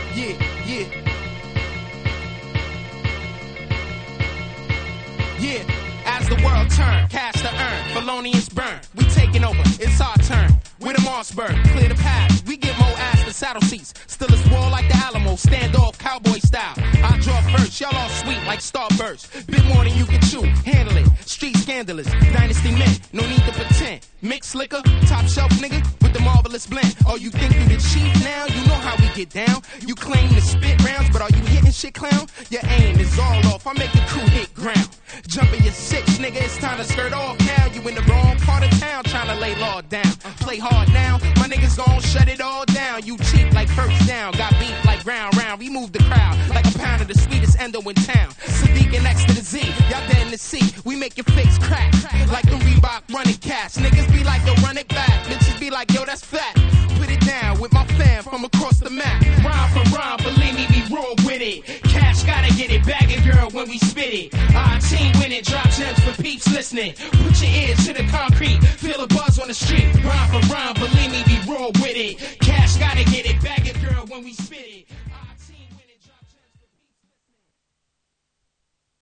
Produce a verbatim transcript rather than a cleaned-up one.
Yeah, yeah. Yeah, as the world turn, cash to earn, felonious burn. We taking over, it's our turn. We're the Mossberg, clear the path. We get more ass than saddle seats. Still a swirl like the Alamo, stand off cowboy style. I draw first, y'all all sweet like Starburst. Bit more than you can chew, handle it. Street scandalous, dynasty men, no need to pretend. Mixed liquor, top shelf nigga with the marvelous blend. Oh, you think you the chief now? You know how we get down. You claim to spit rounds, but are you hitting shit, clown? Your aim is all off, I make the crew hit ground. Jumping your six, nigga, it's time to skirt off now. You in the wrong part of town, trying to lay law down. Play hard now, my niggas gon' shut it all down. You cheap like first down, got beat like round round. We move the crowd like a pound of the sweetest endo in town. Sadiq and next to the Z, y'all dead in the sea. We make your face crack like the Reebok running cats. Niggas be like, yo, run it back. Bitches be like, yo, that's fat. Put it down with my fam from across the map. Rhyme for rhyme, believe me, we roll with it. Cash gotta get it, bag it, girl, when we spit it. Our team win it, drop gems for peeps listening. Put your ears to the concrete, feel a buzz on the street. Rhyme for rhyme, believe me, we roll with it. Cash gotta get it, bag it, girl, when we spit it.